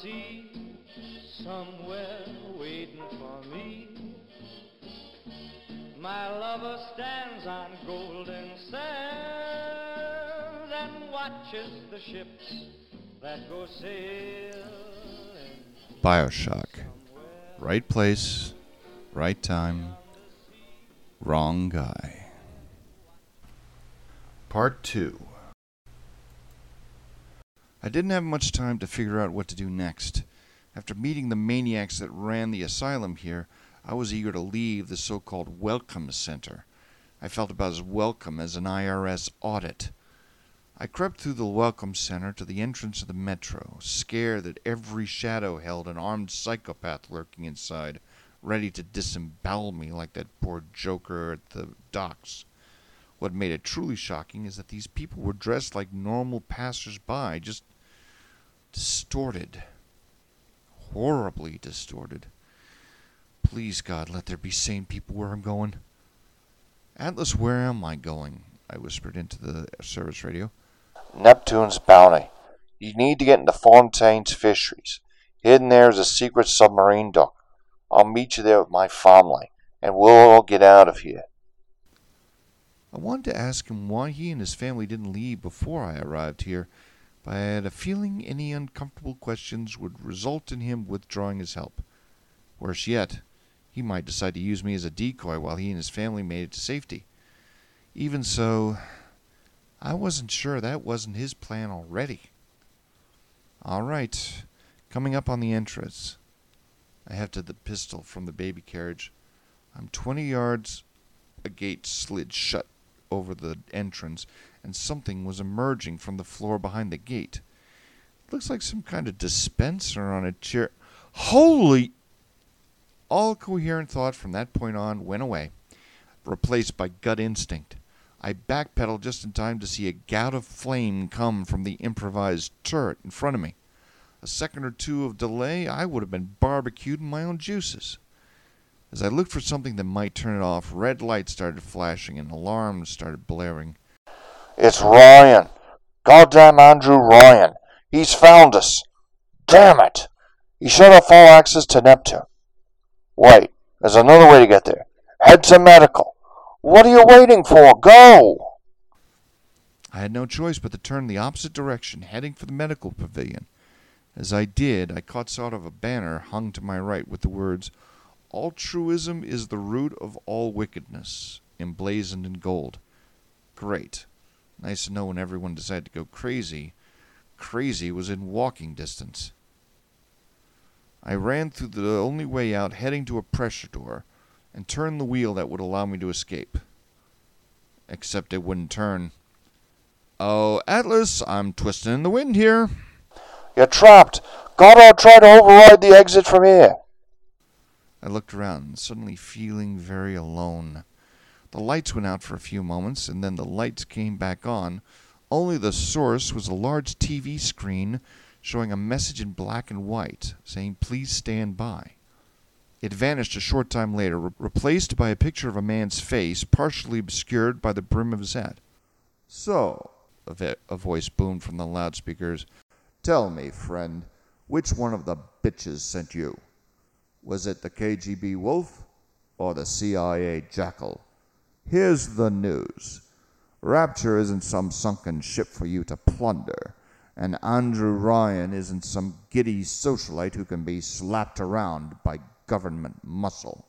sea, somewhere waiting for me. My lover stands on golden sand and watches the ships that go sailing. BioShock. Right place, right time, wrong guy. Part 2. I didn't have much time to figure out what to do next. After meeting the maniacs that ran the asylum here, I was eager to leave the so-called Welcome Center. I felt about as welcome as an IRS audit. I crept through the Welcome Center to the entrance of the metro, scared that every shadow held an armed psychopath lurking inside, ready to disembowel me like that poor joker at the docks. What made it truly shocking is that these people were dressed like normal passers-by, just distorted. Horribly distorted. Please, God, let there be sane people where I'm going. Atlas, where am I going? I whispered into the service radio. Neptune's bounty. You need to get into Fontaine's fisheries. Hidden there is a secret submarine dock. I'll meet you there with my family, and we'll all get out of here. I wanted to ask him why he and his family didn't leave before I arrived here, but I had a feeling any uncomfortable questions would result in him withdrawing his help. Worse yet, he might decide to use me as a decoy while he and his family made it to safety. Even so, I wasn't sure that wasn't his plan already. All right, coming up on the entrance. I hefted the pistol from the baby carriage. I'm 20 yards. A gate slid shut over the entrance, and something was emerging from the floor behind the gate. It looks like some kind of dispenser on a chair. Holy! All coherent thought from that point on went away, replaced by gut instinct. I backpedaled just in time to see a gout of flame come from the improvised turret in front of me. A second or two of delay, I would have been barbecued in my own juices. As I looked for something that might turn it off, red lights started flashing and alarms started blaring. It's Ryan. Goddamn Andrew Ryan. He's found us. Damn it. He shut off all access to Neptune. Wait, there's another way to get there. Head to medical. What are you waiting for? Go! I had no choice but to turn the opposite direction, heading for the medical pavilion. As I did, I caught sight of a banner hung to my right with the words, "Altruism is the root of all wickedness," emblazoned in gold. Great. Nice to know when everyone decided to go crazy. Crazy was in walking distance. I ran through the only way out, heading to a pressure door, and turned the wheel that would allow me to escape. Except it wouldn't turn. Oh, Atlas, I'm twisting in the wind here. You're trapped. Goddard tried to override the exit from here. I looked around, suddenly feeling very alone. The lights went out for a few moments, and then the lights came back on. Only the source was a large TV screen showing a message in black and white, saying, "Please stand by." It vanished a short time later, replaced by a picture of a man's face, partially obscured by the brim of his hat. "So," a voice boomed from the loudspeakers, "tell me, friend, which one of the bitches sent you? Was it the KGB Wolf or the CIA Jackal? Here's the news. Rapture isn't some sunken ship for you to plunder, and Andrew Ryan isn't some giddy socialite who can be slapped around by government muscle."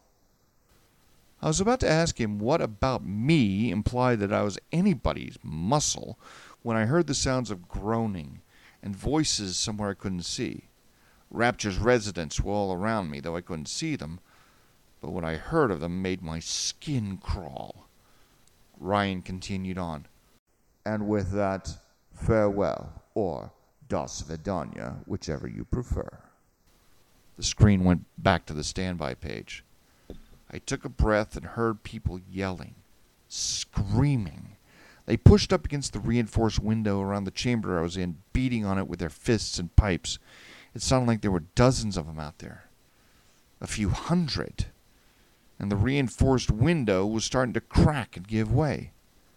I was about to ask him what about me implied that I was anybody's muscle when I heard the sounds of groaning and voices somewhere I couldn't see. Rapture's residents were all around me, though I couldn't see them, but what I heard of them made my skin crawl. Ryan continued on. "And with that, farewell, or das Vidania, whichever you prefer." The screen went back to the standby page. I took a breath and heard people yelling, screaming. They pushed up against the reinforced window around the chamber I was in, beating on it with their fists and pipes. It sounded like there were dozens of them out there. A few hundred. And the reinforced window was starting to crack and give way.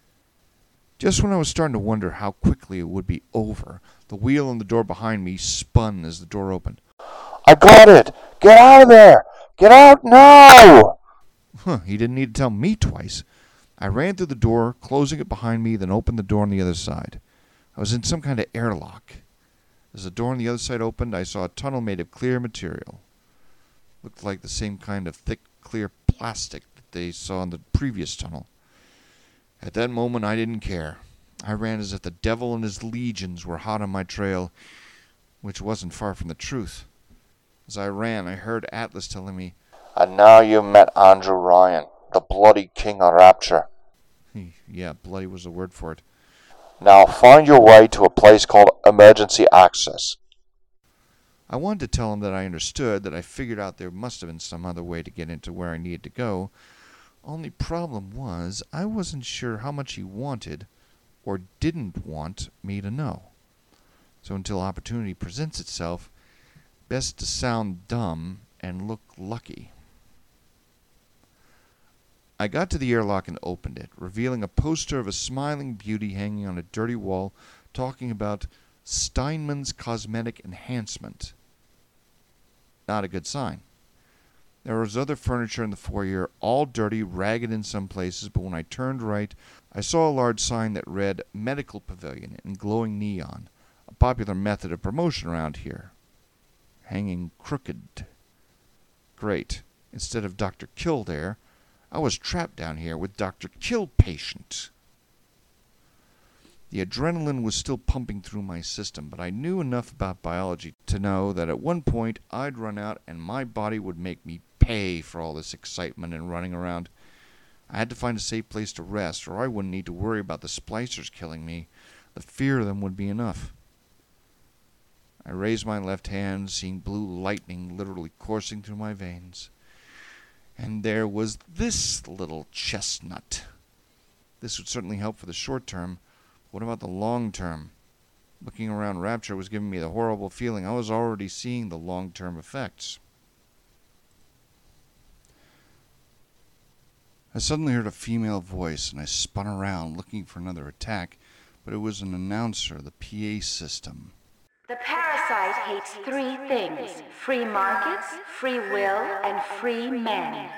Just when I was starting to wonder how quickly it would be over, the wheel on the door behind me spun as the door opened. I got it! Get out of there! Get out now! He didn't need to tell me twice. I ran through the door, closing it behind me, then opened the door on the other side. I was in some kind of airlock. As the door on the other side opened, I saw a tunnel made of clear material. Looked like the same kind of thick, clear plastic that they saw in the previous tunnel. At that moment, I didn't care. I ran as if the devil and his legions were hot on my trail, which wasn't far from the truth. As I ran, I heard Atlas telling me, "And now you've met Andrew Ryan, the bloody king of Rapture. Yeah, bloody was the word for it. Now find your way to a place called Emergency Access." I wanted to tell him that I understood, that I figured out there must have been some other way to get into where I needed to go. Only problem was, I wasn't sure how much he wanted or didn't want me to know. So until opportunity presents itself, best to sound dumb and look lucky. I got to the airlock and opened it, revealing a poster of a smiling beauty hanging on a dirty wall talking about Steinman's Cosmetic Enhancement. Not a good sign. There was other furniture in the foyer, all dirty, ragged in some places, but when I turned right, I saw a large sign that read Medical Pavilion in glowing neon, a popular method of promotion around here. Hanging crooked. Great. Instead of Dr. Kildare, I was trapped down here with Dr. Killpatient. The adrenaline was still pumping through my system, but I knew enough about biology to know that at one point I'd run out and my body would make me pay for all this excitement and running around. I had to find a safe place to rest, or I wouldn't need to worry about the splicers killing me. The fear of them would be enough. I raised my left hand, seeing blue lightning literally coursing through my veins. And there was this little chestnut. This would certainly help for the short term. What about the long term? Looking around Rapture was giving me the horrible feeling I was already seeing the long-term effects. I suddenly heard a female voice, and I spun around looking for another attack, but it was an announcer of the PA system. The parasite hates three things: free markets, free will, and free men.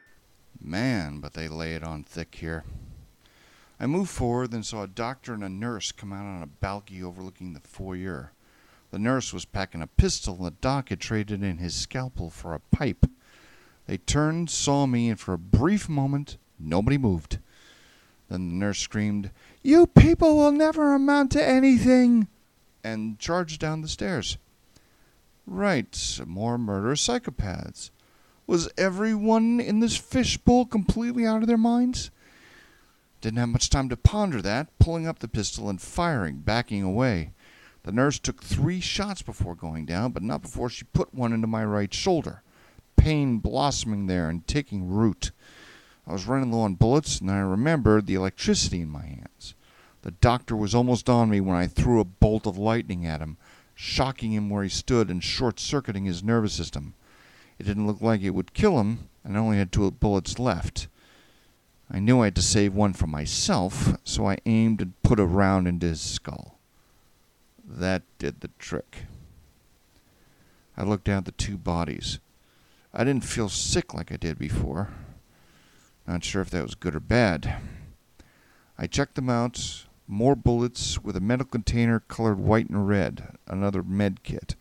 Man, but they lay it on thick here. I moved forward, then saw a doctor and a nurse come out on a balcony overlooking the foyer. The nurse was packing a pistol, and the doc had traded in his scalpel for a pipe. They turned, saw me, and for a brief moment, nobody moved. Then the nurse screamed, "You people will never amount to anything!" and charged down the stairs. Right, more murderous psychopaths. Was everyone in this fishbowl completely out of their minds? Didn't have much time to ponder that, pulling up the pistol and firing, backing away. The nurse took 3 shots before going down, but not before she put one into my right shoulder. Pain blossoming there and taking root. I was running low on bullets, and I remembered the electricity in my hands. The doctor was almost on me when I threw a bolt of lightning at him, shocking him where he stood and short-circuiting his nervous system. It didn't look like it would kill him, and I only had 2 bullets left. I knew I had to save one for myself, so I aimed and put a round into his skull. That did the trick. I looked down at the 2 bodies. I didn't feel sick like I did before. Not sure if that was good or bad. I checked them out. More bullets with a metal container colored white and red. Another med kit.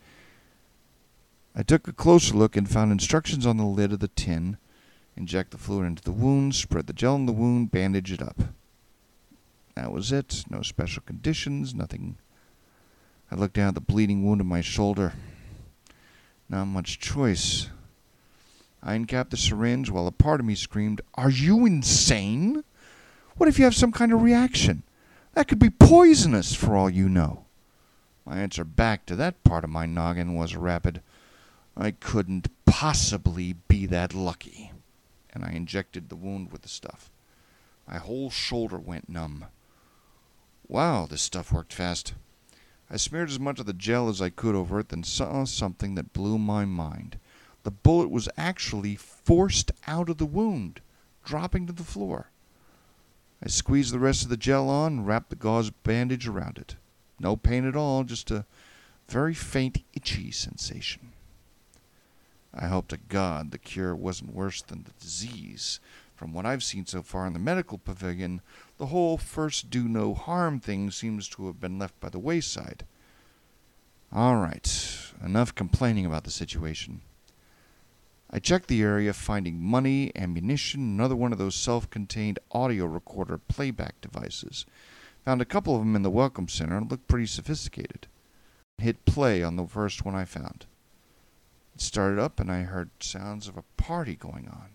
I took a closer look and found instructions on the lid of the tin. Inject the fluid into the wound, spread the gel in the wound, bandage it up. That was it. No special conditions, nothing. I looked down at the bleeding wound on my shoulder. Not much choice. I uncapped the syringe while a part of me screamed, "Are you insane? What if you have some kind of reaction? That could be poisonous for all you know." My answer back to that part of my noggin was rapid. I couldn't possibly be that lucky. And I injected the wound with the stuff. My whole shoulder went numb. Wow, this stuff worked fast. I smeared as much of the gel as I could over it, then saw something that blew my mind. The bullet was actually forced out of the wound, dropping to the floor. I squeezed the rest of the gel on and wrapped the gauze bandage around it. No pain at all, just a very faint itchy sensation. I hope to God the cure wasn't worse than the disease. From what I've seen so far in the medical pavilion, the whole first do no harm thing seems to have been left by the wayside. All right, enough complaining about the situation. I checked the area, finding money, ammunition, another one of those self-contained audio recorder playback devices. Found a couple of them in the Welcome Center and looked pretty sophisticated. Hit play on the first one I found. It started up and I heard sounds of a party going on.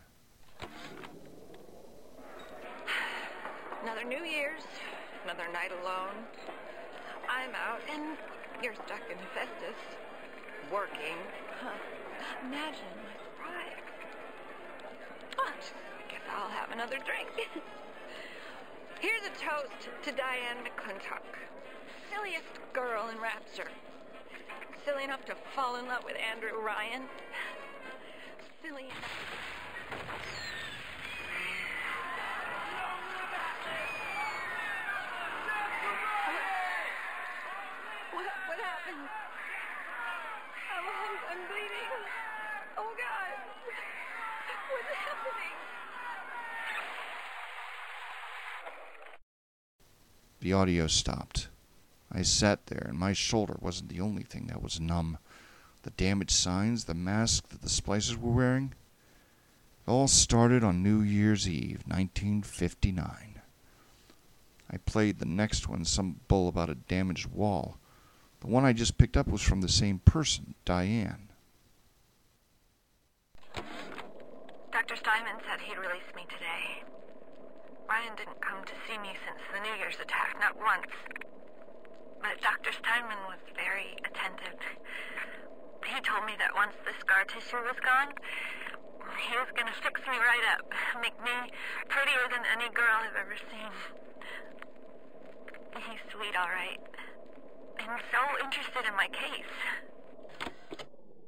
Another New Year's, another night alone. I'm out and you're stuck in Hephaestus, working. Imagine my surprise. But I guess I'll have another drink. Here's a toast to Diane McClintock, silliest girl in Rapture. Silly enough to fall in love with Andrew Ryan. Silly enough. What happened? I'm bleeding. Oh, God. What's happening? The audio stopped. I sat there, and my shoulder wasn't the only thing that was numb. The damaged signs, the mask that the splicers were wearing. It all started on New Year's Eve, 1959. I played the next one, some bull about a damaged wall. The one I just picked up was from the same person, Diane. Dr. Steinman said he'd release me today. Ryan didn't come to see me since the New Year's attack, not once. But Dr. Steinman was very attentive. He told me that once the scar tissue was gone, he was going to fix me right up, make me prettier than any girl I've ever seen. He's sweet, all right. And so interested in my case.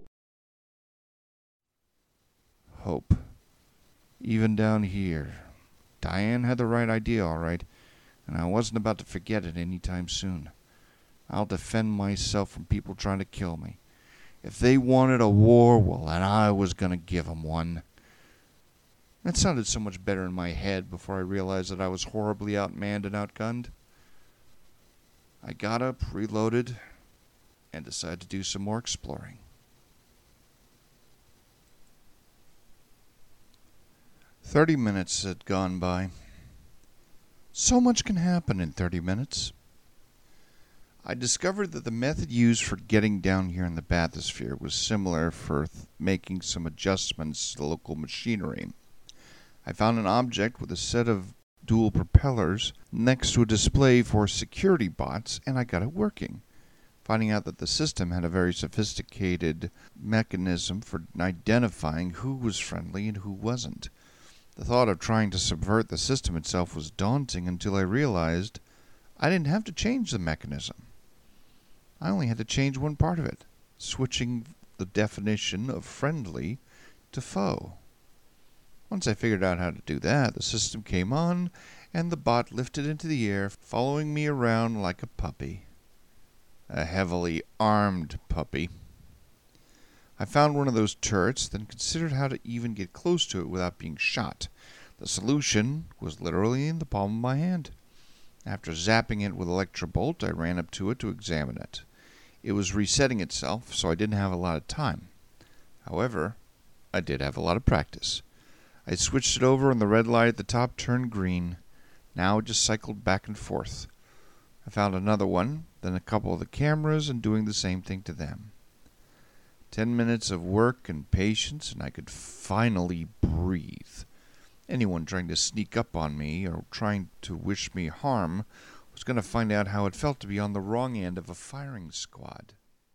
Hope. Even down here. Diane had the right idea, all right, and I wasn't about to forget it any time soon. I'll defend myself from people trying to kill me. If they wanted a war, well, then I was going to give them one. That sounded so much better in my head before I realized that I was horribly outmanned and outgunned. I got up, reloaded, and decided to do some more exploring. 30 minutes had gone by. So much can happen in 30 minutes. I discovered that the method used for getting down here in the bathysphere was similar for making some adjustments to the local machinery. I found an object with a set of dual propellers next to a display for security bots, and I got it working, finding out that the system had a very sophisticated mechanism for identifying who was friendly and who wasn't. The thought of trying to subvert the system itself was daunting until I realized I didn't have to change the mechanism. I only had to change one part of it, switching the definition of friendly to foe. Once I figured out how to do that, the system came on, and the bot lifted into the air, following me around like a puppy. A heavily armed puppy. I found one of those turrets, then considered how to even get close to it without being shot. The solution was literally in the palm of my hand. After zapping it with Electrobolt, I ran up to it to examine it. It was resetting itself, so I didn't have a lot of time. However, I did have a lot of practice. I switched it over and the red light at the top turned green. Now it just cycled back and forth. I found another one, then a couple of the cameras, and doing the same thing to them. 10 minutes of work and patience, and I could finally breathe. Anyone trying to sneak up on me or trying to wish me harm was going to find out how it felt to be on the wrong end of a firing squad.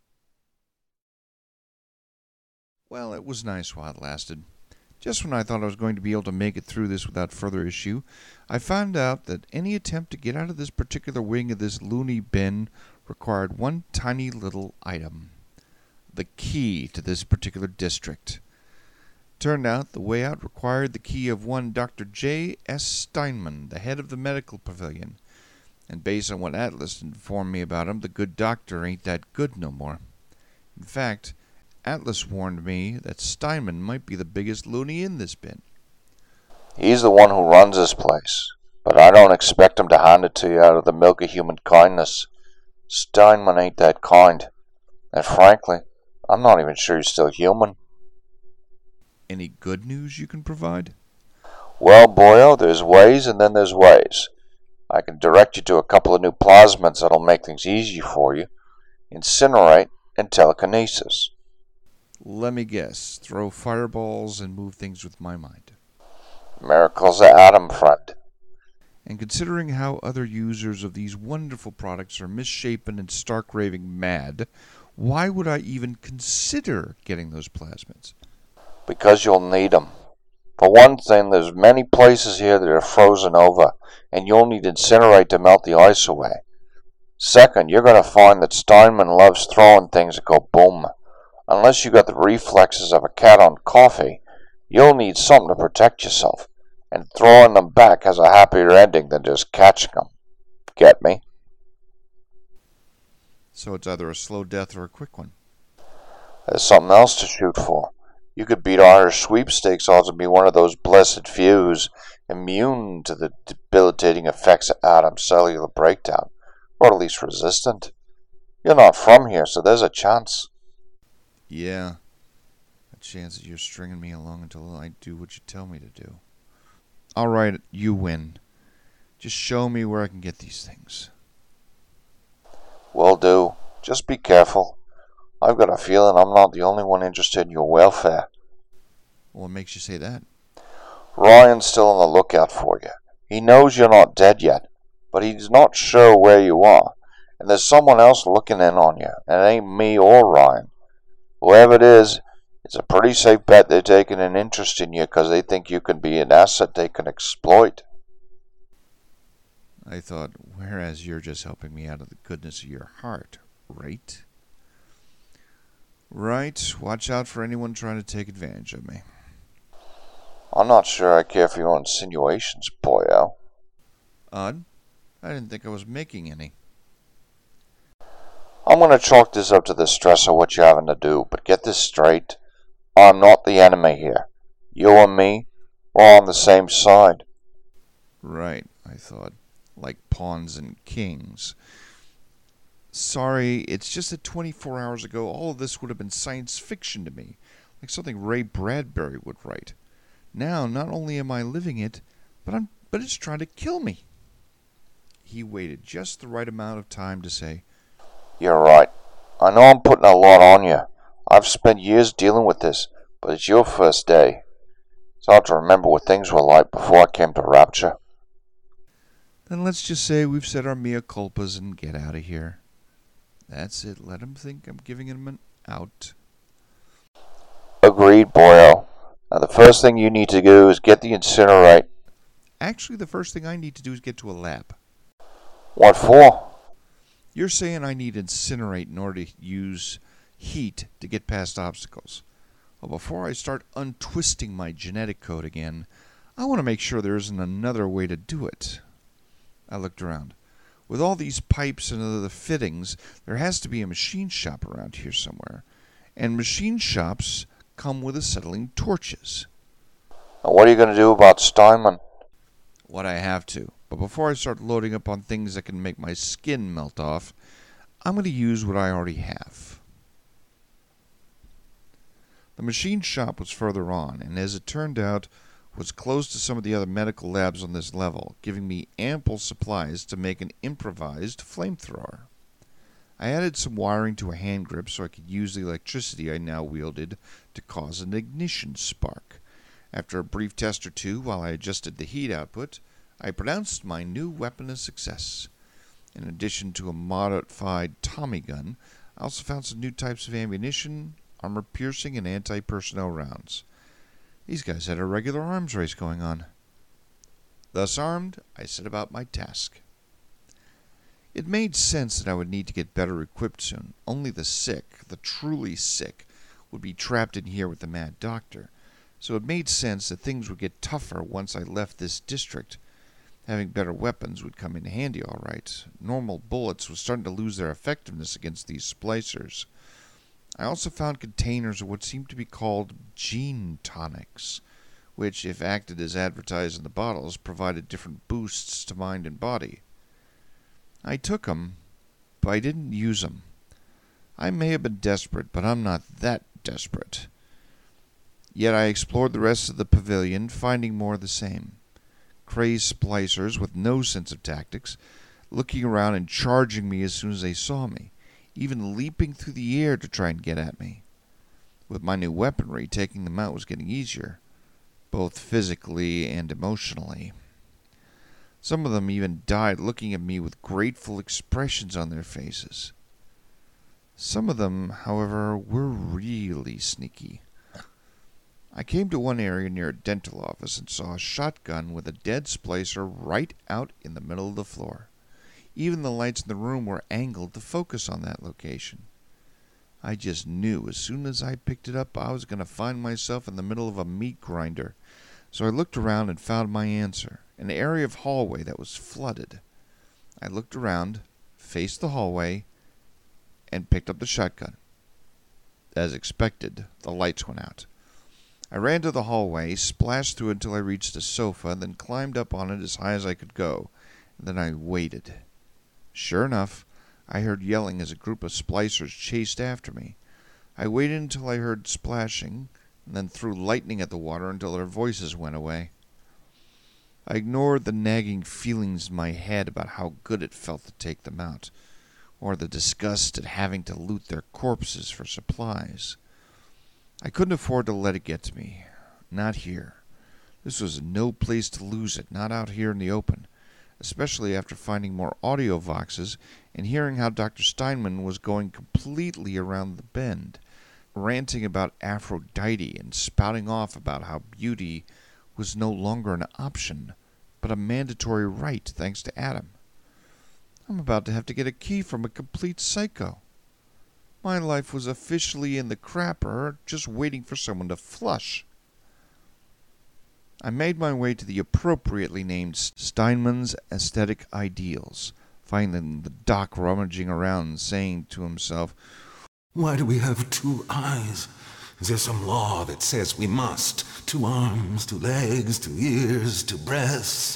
Well, it was nice while it lasted. Just when I thought I was going to be able to make it through this without further issue, I found out that any attempt to get out of this particular wing of this loony bin required one tiny little item. The key to this particular district. Turned out the way out required the key of one Dr. J. S. Steinman, the head of the medical pavilion. And based on what Atlas informed me about him, the good doctor ain't that good no more. In fact, Atlas warned me that Steinman might be the biggest loony in this bin. He's the one who runs this place, but I don't expect him to hand it to you out of the milk of human kindness. Steinman ain't that kind, and frankly, I'm not even sure he's still human. Any good news you can provide? Well, boyo, there's ways and then there's ways. I can direct you to a couple of new plasmids that'll make things easier for you. Incinerate and telekinesis. Let me guess. Throw fireballs and move things with my mind. Miracles of Adam, friend. And considering how other users of these wonderful products are misshapen and stark raving mad, why would I even consider getting those plasmids? Because you'll need them. For one thing, there's many places here that are frozen over, and you'll need Incinerate to melt the ice away. Second, you're going to find that Steinman loves throwing things that go boom. Unless you got the reflexes of a cat on coffee, you'll need something to protect yourself, and throwing them back has a happier ending than just catching them. Get me? So it's either a slow death or a quick one. There's something else to shoot for. You could beat Irish sweepstakes odds and be one of those blessed fews immune to the debilitating effects of Adam's cellular breakdown, or at least resistant. You're not from here, so there's a chance. Yeah, a chance that you're stringing me along until I do what you tell me to do. All right, you win. Just show me where I can get these things. Will do. Just be careful. I've got a feeling I'm not the only one interested in your welfare. What makes you say that? Ryan's still on the lookout for you. He knows you're not dead yet, but he's not sure where you are, and there's someone else looking in on you, and it ain't me or Ryan. Whoever it is, it's a pretty safe bet they're taking an interest in you because they think you can be an asset they can exploit. I thought, whereas you're just helping me out of the goodness of your heart, right? Right, watch out for anyone trying to take advantage of me. I'm not sure I care for your insinuations, boyo. Odd. I didn't think I was making any. I'm going to chalk this up to the stress of what you're having to do, but get this straight. I'm not the enemy here. You and me, we're on the same side. Right, I thought. Like pawns and kings. Sorry, it's just that 24 hours ago all of this would have been science fiction to me, like something Ray Bradbury would write. Now, not only am I living it, but it's trying to kill me. He waited just the right amount of time to say, You're right. I know I'm putting a lot on you. I've spent years dealing with this, but it's your first day. It's hard to remember what things were like before I came to Rapture. Then let's just say we've said our mea culpas and get out of here. That's it. Let him think I'm giving him an out. Agreed, boyo. Now the first thing you need to do is get the Incinerate. Actually, the first thing I need to do is get to a lab. What for? You're saying I need Incinerate in order to use heat to get past obstacles. Well, before I start untwisting my genetic code again, I want to make sure there isn't another way to do it. I looked around. With all these pipes and other fittings, there has to be a machine shop around here somewhere. And machine shops come with acetylene torches. Now what are you going to do about Steinman? What I have to. But before I start loading up on things that can make my skin melt off, I'm going to use what I already have. The machine shop was further on, and as it turned out, was close to some of the other medical labs on this level, giving me ample supplies to make an improvised flamethrower. I added some wiring to a hand grip so I could use the electricity I now wielded to cause an ignition spark. After a brief test or two while I adjusted the heat output, I pronounced my new weapon a success. In addition to a modified Tommy gun, I also found some new types of ammunition, armor-piercing, and anti-personnel rounds. These guys had a regular arms race going on. Thus armed, I set about my task. It made sense that I would need to get better equipped soon. Only the sick, the truly sick, would be trapped in here with the Mad Doctor. So it made sense that things would get tougher once I left this district. Having better weapons would come in handy all right. Normal bullets were starting to lose their effectiveness against these splicers. I also found containers of what seemed to be called gene tonics, which, if acted as advertised in the bottles, provided different boosts to mind and body. I took 'em, but I didn't use 'em. I may have been desperate, but I'm not that desperate. Yet I explored the rest of the pavilion, finding more of the same. Crazed splicers with no sense of tactics, looking around and charging me as soon as they saw me, even leaping through the air to try and get at me. With my new weaponry, taking them out was getting easier, both physically and emotionally. Some of them even died looking at me with grateful expressions on their faces. Some of them, however, were really sneaky. I came to one area near a dental office and saw a shotgun with a dead splicer right out in the middle of the floor. Even the lights in the room were angled to focus on that location. I just knew as soon as I picked it up I was going to find myself in the middle of a meat grinder. So I looked around and found my answer, an area of hallway that was flooded. I looked around, faced the hallway, and picked up the shotgun. As expected, the lights went out. I ran to the hallway, splashed through until I reached a sofa, then climbed up on it as high as I could go. And then I waited. Sure enough, I heard yelling as a group of splicers chased after me. I waited until I heard splashing, and then threw lightning at the water until their voices went away. I ignored the nagging feelings in my head about how good it felt to take them out, or the disgust at having to loot their corpses for supplies. I couldn't afford to let it get to me. Not here. This was no place to lose it, not out here in the open, especially after finding more audio voxes and hearing how Dr. Steinman was going completely around the bend, ranting about Aphrodite and spouting off about how beauty was no longer an option, but a mandatory right thanks to Adam. I'm about to have to get a key from a complete psycho. My life was officially in the crapper, just waiting for someone to flush. I made my way to the appropriately named Steinman's Aesthetic Ideals, finding the doc rummaging around and saying to himself, "Why do we have 2 eyes? Is there some law that says we must? 2 arms, 2 legs, 2 ears, 2 breasts?"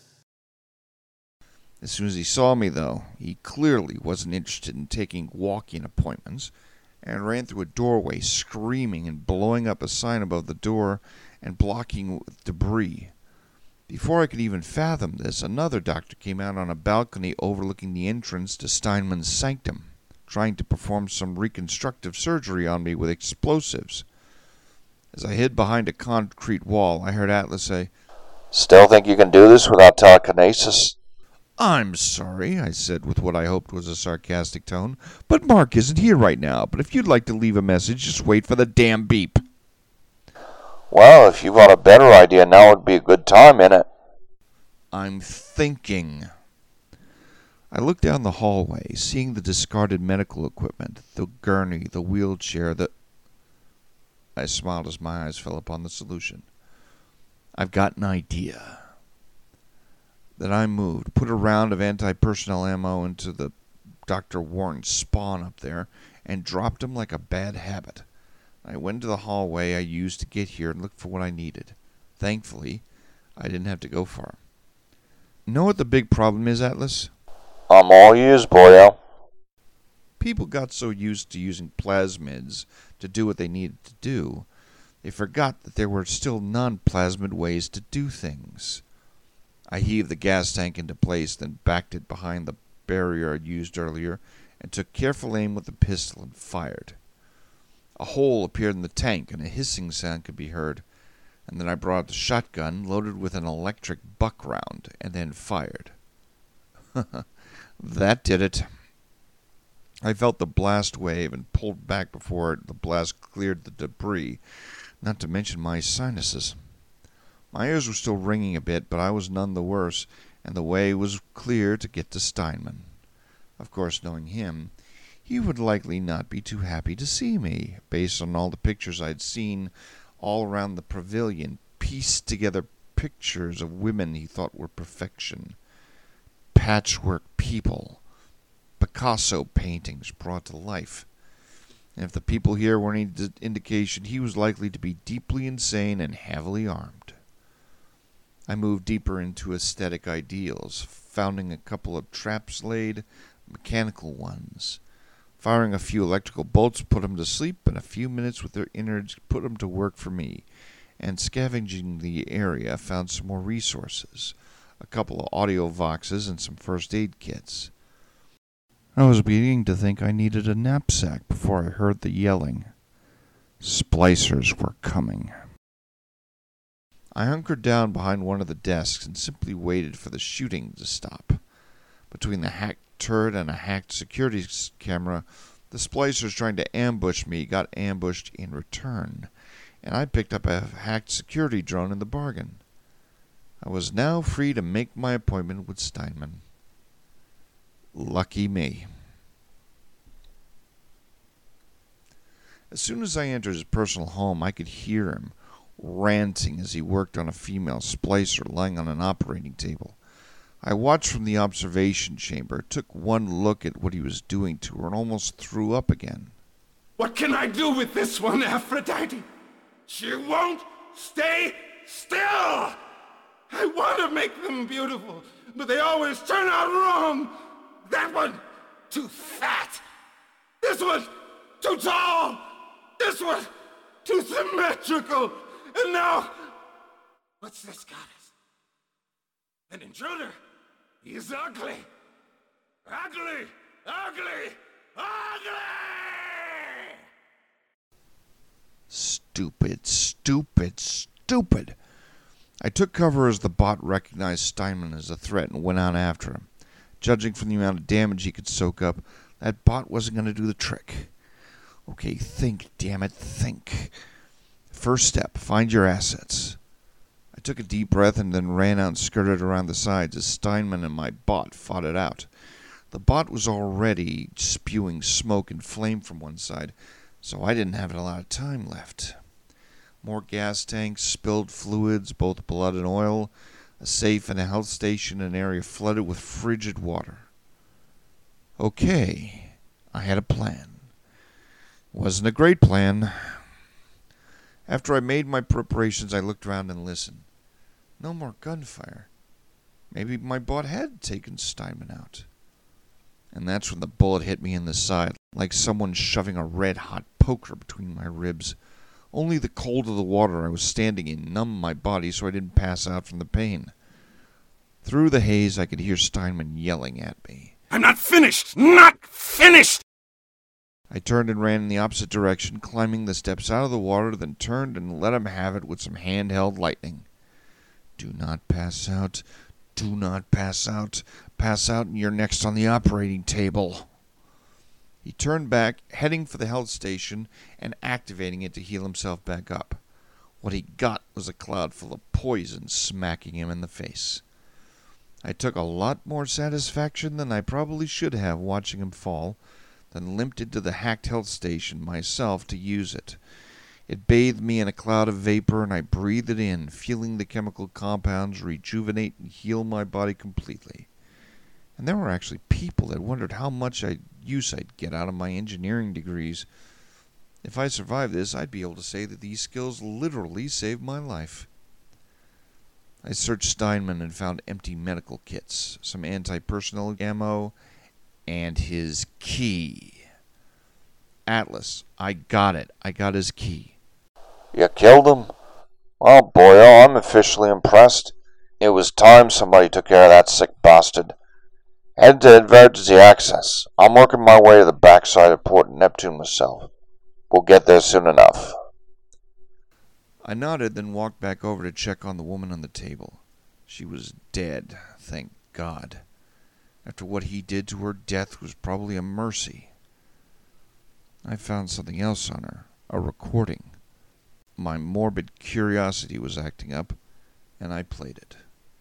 As soon as he saw me, though, he clearly wasn't interested in taking walk-in appointments, and ran through a doorway screaming and blowing up a sign above the door and blocking with debris. Before I could even fathom this, another doctor came out on a balcony overlooking the entrance to Steinman's sanctum, trying to perform some reconstructive surgery on me with explosives. As I hid behind a concrete wall, I heard Atlas say, Still think you can do this without telekinesis? "I'm sorry," I said with what I hoped was a sarcastic tone, "but Mark isn't here right now. But if you'd like to leave a message, just wait for the damn beep." Well, if you've got a better idea, now would be a good time, innit? I'm thinking. I looked down the hallway, seeing the discarded medical equipment, the gurney, the wheelchair, I smiled as my eyes fell upon the solution. I've got an idea. Then I moved, put a round of anti-personnel ammo into the Dr. Warren spawn up there, and dropped him like a bad habit. I went into the hallway I used to get here and looked for what I needed. Thankfully, I didn't have to go far. Know what the big problem is, Atlas? I'm all ears, boyo. People got so used to using plasmids to do what they needed to do, they forgot that there were still non-plasmid ways to do things. I heaved the gas tank into place, then backed it behind the barrier I'd used earlier, and took careful aim with the pistol and fired. A hole appeared in the tank, and a hissing sound could be heard, and then I brought out the shotgun, loaded with an electric buck round, and then fired. That did it. I felt the blast wave and pulled back before the blast cleared the debris, not to mention my sinuses. My ears were still ringing a bit, but I was none the worse, and the way was clear to get to Steinman. Of course, knowing him, he would likely not be too happy to see me, based on all the pictures I'd seen all around the pavilion, pieced together pictures of women he thought were perfection. Patchwork people. Picasso paintings brought to life. And if the people here were any indication, he was likely to be deeply insane and heavily armed. I moved deeper into aesthetic ideals, founding a couple of traps laid, mechanical ones. Firing a few electrical bolts put them to sleep, and a few minutes with their innards put them to work for me. And scavenging the area, found some more resources, a couple of audio voxes and some first aid kits. I was beginning to think I needed a knapsack before I heard the yelling. Splicers were coming. I hunkered down behind one of the desks and simply waited for the shooting to stop. Between the hacked turret and a hacked security camera, the splicers trying to ambush me got ambushed in return, and I picked up a hacked security drone in the bargain. I was now free to make my appointment with Steinman. Lucky me. As soon as I entered his personal home, I could hear him ranting as he worked on a female splicer lying on an operating table. I watched from the observation chamber, took one look at what he was doing to her, and almost threw up again. What can I do with this one, Aphrodite? She won't stay still! I want to make them beautiful, but they always turn out wrong! That one, too fat! This one, too tall! This one, too symmetrical! And now, what's this goddess? An intruder! He's ugly! Ugly! Ugly! Ugly! Stupid, stupid, stupid. I took cover as the bot recognized Steinman as a threat and went out after him. Judging from the amount of damage he could soak up, that bot wasn't going to do the trick. Okay, think, damn it, think. First step, find your assets. I took a deep breath and then ran out and skirted around the sides as Steinman and my bot fought it out. The bot was already spewing smoke and flame from one side, so I didn't have a lot of time left. More gas tanks, spilled fluids, both blood and oil, a safe and a health station, an area flooded with frigid water. Okay, I had a plan. Wasn't a great plan. After I made my preparations, I looked around and listened. No more gunfire. Maybe my bot had taken Steinman out. And that's when the bullet hit me in the side, like someone shoving a red-hot poker between my ribs. Only the cold of the water I was standing in numbed my body so I didn't pass out from the pain. Through the haze, I could hear Steinman yelling at me. I'm not finished! Not finished! I turned and ran in the opposite direction, climbing the steps out of the water, then turned and let him have it with some handheld lightning. Do not pass out. Do not pass out. Pass out and you're next on the operating table. He turned back, heading for the health station and activating it to heal himself back up. What he got was a cloud full of poison smacking him in the face. I took a lot more satisfaction than I probably should have watching him fall, then limped into the hacked health station myself to use it. It bathed me in a cloud of vapor, and I breathed it in, feeling the chemical compounds rejuvenate and heal my body completely. And there were actually people that wondered how much use I'd get out of my engineering degrees. If I survived this, I'd be able to say that these skills literally saved my life. I searched Steinman and found empty medical kits, some anti-personnel ammo, and his key. Atlas, I got it. I got his key. You killed him? Well, boy, I'm officially impressed. It was time somebody took care of that sick bastard. Head to emergency access. I'm working my way to the backside of Port Neptune myself. We'll get there soon enough. I nodded, then walked back over to check on the woman on the table. She was dead, thank God. After what he did to her, death was probably a mercy. I found something else on her, a recording. My morbid curiosity was acting up, and I played it.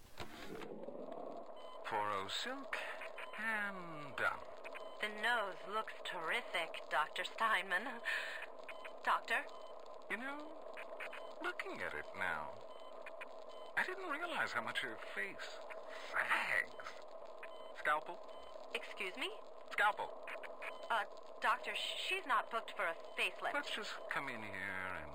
Poro silk and done. The nose looks terrific, Dr. Steinman. Doctor? You know, looking at it now, I didn't realize how much her face sags. Scalpel? Excuse me? Scalpel. Doctor, she's not booked for a facelift. Let's just come in here and...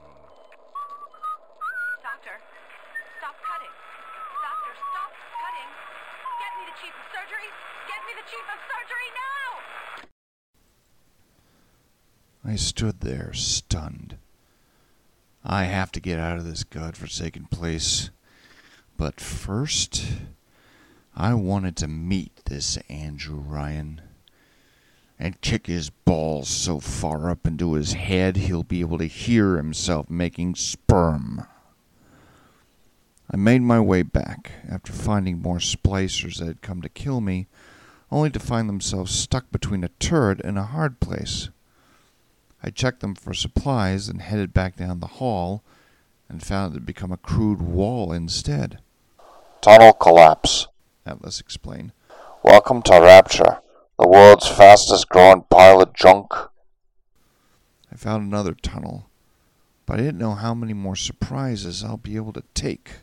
Doctor, stop cutting. Doctor, stop cutting. Get me the chief of surgery. Get me the chief of surgery now! I stood there, stunned. I have to get out of this godforsaken place. But first, I wanted to meet this Andrew Ryan and kick his balls so far up into his head he'll be able to hear himself making sperm. I made my way back after finding more splicers that had come to kill me, only to find themselves stuck between a turret and a hard place. I checked them for supplies and headed back down the hall and found it had become a crude wall instead. Tunnel collapse. Atlas explained. Welcome to Rapture, the world's fastest growing pile of junk. I found another tunnel, but I didn't know how many more surprises I'll be able to take.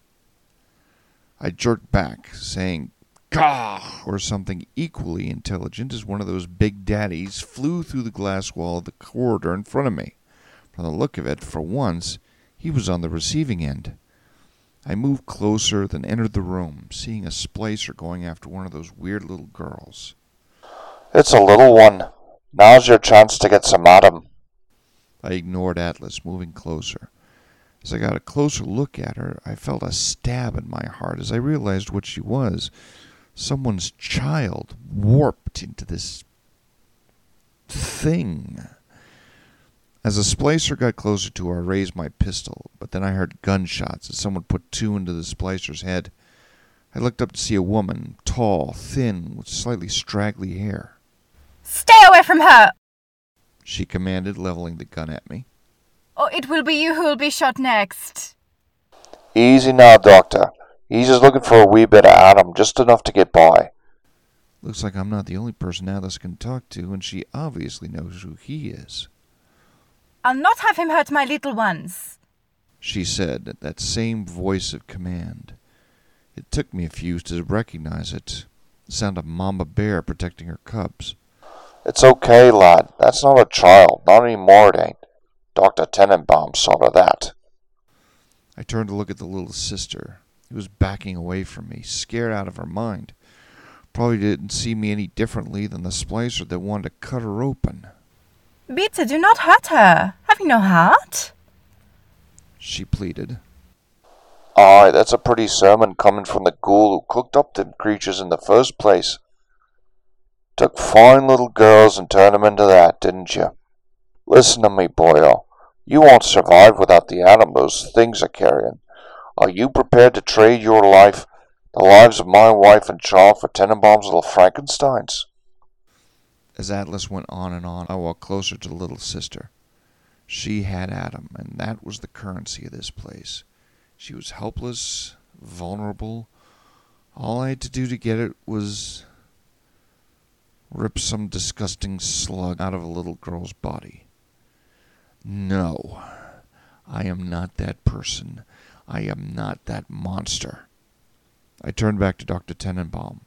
I jerked back, saying, "Gah!" or something equally intelligent as one of those big daddies flew through the glass wall of the corridor in front of me. From the look of it, for once, he was on the receiving end. I moved closer, then entered the room, seeing a splicer going after one of those weird little girls. It's a little one. Now's your chance to get some at him. I ignored Atlas, moving closer. As I got a closer look at her, I felt a stab in my heart as I realized what she was. Someone's child, warped into this thing. As the splicer got closer to her, I raised my pistol, but then I heard gunshots as someone put two into the splicer's head. I looked up to see a woman, tall, thin, with slightly straggly hair. "Stay away from her!" she commanded, leveling the gun at me. "Or it will be you who will be shot next." Easy now, Doctor. He's just looking for a wee bit of Adam, just enough to get by. Looks like I'm not the only person Atlas can talk to, and she obviously knows who he is. "I'll not have him hurt my little ones," she said, that same voice of command. It took me a few to recognize it. The sound of Mama Bear protecting her cubs. It's okay, lad. That's not a child. Not anymore, it ain't. Dr. Tenenbaum saw to that. I turned to look at the little sister, who was backing away from me, scared out of her mind. Probably didn't see me any differently than the splicer that wanted to cut her open. "Bitte, do not hurt her. Have you no heart?" she pleaded. Aye, that's a pretty sermon coming from the ghoul who cooked up them creatures in the first place. Took fine little girls and turned them into that, didn't you? Listen to me, boyo. You won't survive without the Adam those things are carrying. Are you prepared to trade your life, the lives of my wife and child, for Tenenbaum's little Frankensteins? As Atlas went on and on, I walked closer to the little sister. She had Adam, and that was the currency of this place. She was helpless, vulnerable. All I had to do to get it was rip some disgusting slug out of a little girl's body. No, I am not that person. I am not that monster. I turned back to Dr. Tenenbaum.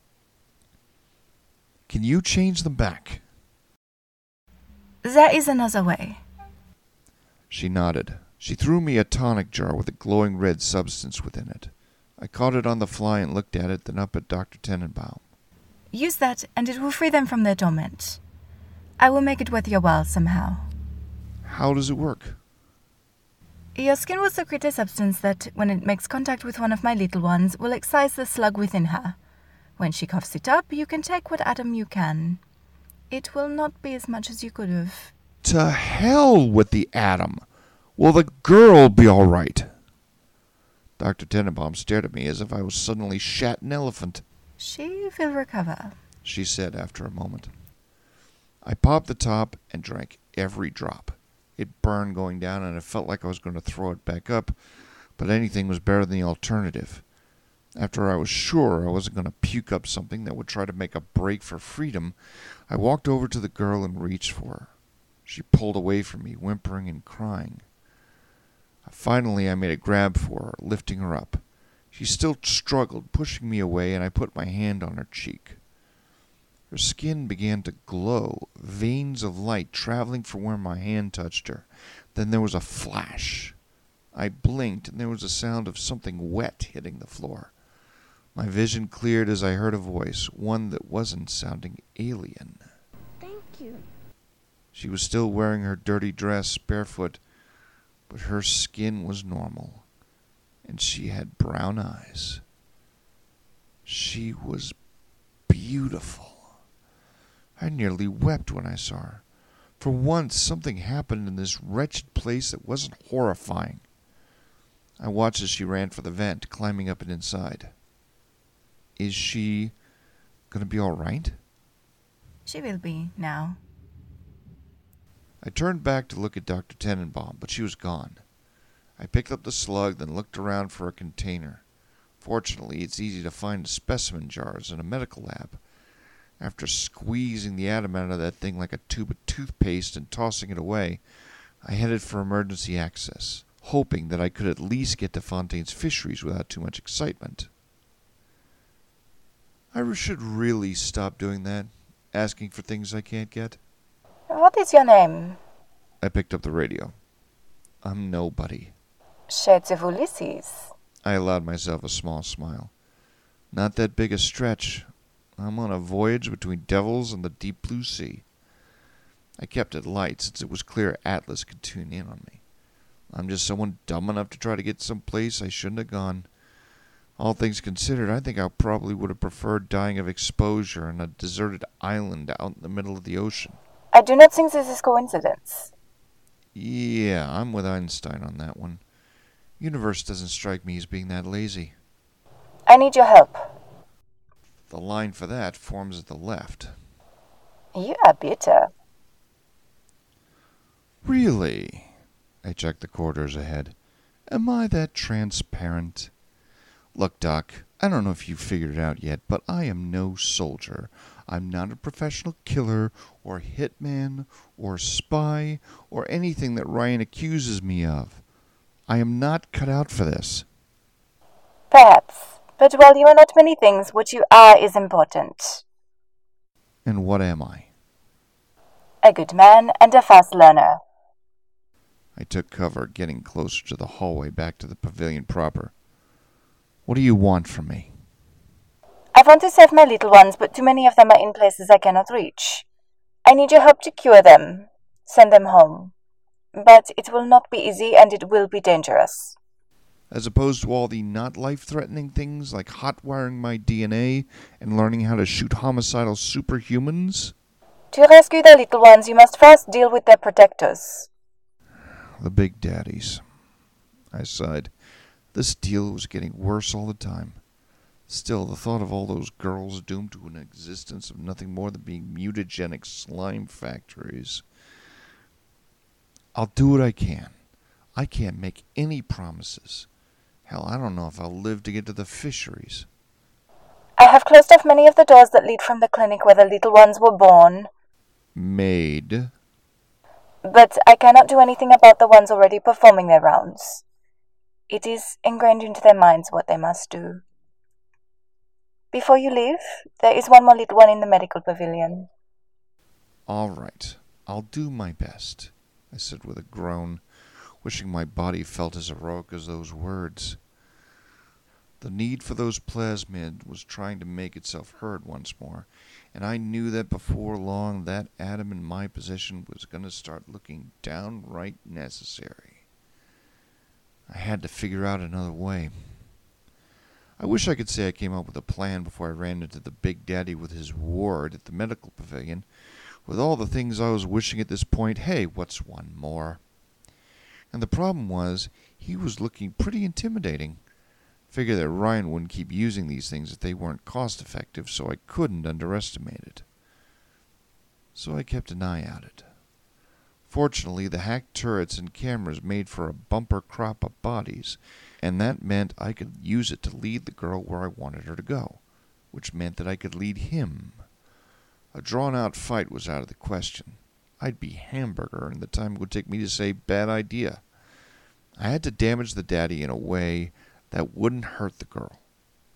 Can you change them back? "There is another way." She nodded. She threw me a tonic jar with a glowing red substance within it. I caught it on the fly and looked at it, then up at Dr. Tenenbaum. "Use that, and it will free them from their torment. I will make it worth your while somehow." How does it work? "Your skin will secrete a substance that, when it makes contact with one of my little ones, will excise the slug within her. When she coughs it up, you can take what Adam you can. It will not be as much as you could have." To hell with the Adam. Will the girl be all right? Dr. Tenenbaum stared at me as if I was suddenly shat an elephant. "She will recover," she said after a moment. I popped the top and drank every drop. It burned going down, and it felt like I was going to throw it back up, but anything was better than the alternative. After I was sure I wasn't going to puke up something that would try to make a break for freedom, I walked over to the girl and reached for her. She pulled away from me, whimpering and crying. Finally, I made a grab for her, lifting her up. She still struggled, pushing me away, and I put my hand on her cheek. Her skin began to glow, veins of light traveling from where my hand touched her. Then there was a flash. I blinked, and there was a sound of something wet hitting the floor. My vision cleared as I heard a voice, one that wasn't sounding alien. Thank you. She was still wearing her dirty dress, barefoot, but her skin was normal, and she had brown eyes. She was beautiful. I nearly wept when I saw her. For once, something happened in this wretched place that wasn't horrifying. I watched as she ran for the vent, climbing up and inside. Is she going to be all right? She will be, now. I turned back to look at Dr. Tenenbaum, but she was gone. I picked up the slug, then looked around for a container. Fortunately, it's easy to find specimen jars in a medical lab. After squeezing the atom out of that thing like a tube of toothpaste and tossing it away, I headed for emergency access, hoping that I could at least get to Fontaine's Fisheries without too much excitement. I should really stop doing that, asking for things I can't get. What is your name? I picked up the radio. I'm nobody. Shades of Ulysses. I allowed myself a small smile. Not that big a stretch. I'm on a voyage between devils and the deep blue sea. I kept it light since it was clear Atlas could tune in on me. I'm just someone dumb enough to try to get someplace I shouldn't have gone. All things considered, I think I probably would have preferred dying of exposure on a deserted island out in the middle of the ocean. I do not think this is coincidence. Yeah, I'm with Einstein on that one. Universe doesn't strike me as being that lazy. I need your help. The line for that forms at the left. You are bitter. Really? I checked the corridors ahead. Am I that transparent? Look, Doc, I don't know if you've figured it out yet, but I am no soldier. I'm not a professional killer, or hitman, or spy, or anything that Ryan accuses me of. I am not cut out for this. Perhaps. But while you are not many things, what you are is important. And what am I? A good man and a fast learner. I took cover, getting closer to the hallway back to the pavilion proper. What do you want from me? I want to save my little ones, but too many of them are in places I cannot reach. I need your help to cure them, send them home. But it will not be easy, and it will be dangerous. As opposed to all the not life-threatening things like hot-wiring my DNA and learning how to shoot homicidal superhumans? To rescue the little ones, you must first deal with their protectors. The big daddies. I sighed. This deal was getting worse all the time. Still, the thought of all those girls doomed to an existence of nothing more than being mutagenic slime factories. I'll do what I can. I can't make any promises. Hell, I don't know if I'll live to get to the fisheries. I have closed off many of the doors that lead from the clinic where the little ones were born. Made. But I cannot do anything about the ones already performing their rounds. It is ingrained into their minds what they must do. Before you leave, there is one more little one in the medical pavilion. All right. I'll do my best, I said with a groan, wishing my body felt as heroic as those words. The need for those plasmids was trying to make itself heard once more, and I knew that before long that atom in my possession was going to start looking downright necessary. I had to figure out another way. I wish I could say I came up with a plan before I ran into the Big Daddy with his ward at the medical pavilion. With all the things I was wishing at this point, hey, what's one more? And the problem was, he was looking pretty intimidating. Figure that Ryan wouldn't keep using these things if they weren't cost-effective, so I couldn't underestimate it. So I kept an eye out it. Fortunately, the hacked turrets and cameras made for a bumper crop of bodies, and that meant I could use it to lead the girl where I wanted her to go, which meant that I could lead him. A drawn-out fight was out of the question. I'd be Hamburger, and the time it would take me to say bad idea. I had to damage the daddy in a way that wouldn't hurt the girl.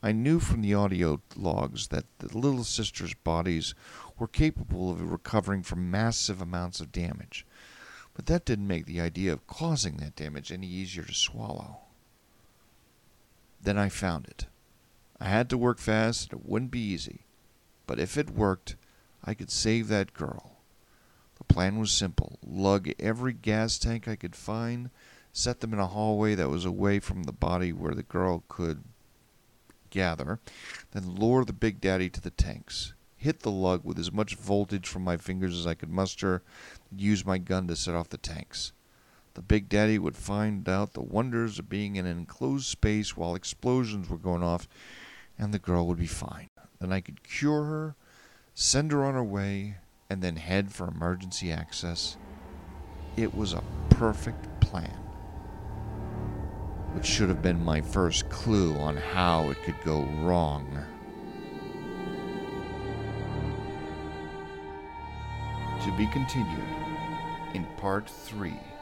I knew from the audio logs that the little sisters' bodies were capable of recovering from massive amounts of damage, but that didn't make the idea of causing that damage any easier to swallow. Then I found it. I had to work fast, and it wouldn't be easy, but if it worked, I could save that girl. The plan was simple: lug every gas tank I could find, set them in a hallway that was away from the body where the girl could gather, then lure the Big Daddy to the tanks, hit the lug with as much voltage from my fingers as I could muster, and use my gun to set off the tanks. The Big Daddy would find out the wonders of being in an enclosed space while explosions were going off, and the girl would be fine. Then I could cure her, send her on her way, and then head for emergency access. It was a perfect plan, which should have been my first clue on how it could go wrong. To be continued in Part 3.